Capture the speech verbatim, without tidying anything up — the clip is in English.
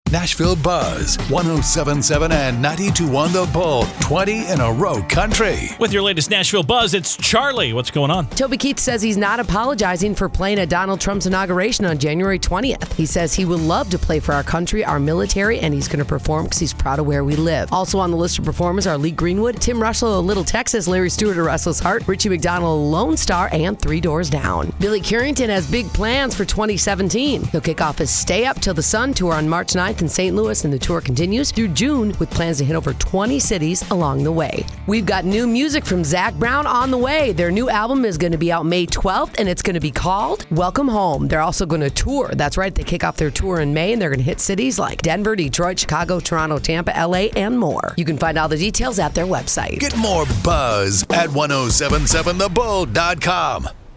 Nashville Buzz, one oh seven point seven and ninety-two point one The Bull, twenty in a row country. With your latest Nashville Buzz, it's Charlie. What's going on? Toby Keith says he's not apologizing for playing at Donald Trump's inauguration on January twentieth. He says he would love to play for our country, our military, and he's going to perform because he's proud of where we live. Also on the list of performers are Lee Greenwood, Tim Russell of Little Texas, Larry Stewart of Restless Heart, Richie McDonald of Lone Star, and Three Doors Down. Billy Currington has big plans for twenty seventeen. He'll kick off his Stay Up Till the Sun tour on March ninth in Saint Louis, and the tour continues through June with plans to hit over twenty cities along the way. We've got new music from Zac Brown on the way. Their new album is going to be out May twelfth, and it's going to be called Welcome Home. They're also going to tour. That's right, they kick off their tour in May, and they're going to hit cities like Denver, Detroit, Chicago, Toronto, Tampa, L A, and more. You can find all the details at their website. Get more buzz at ten seventy-seven the bull dot com.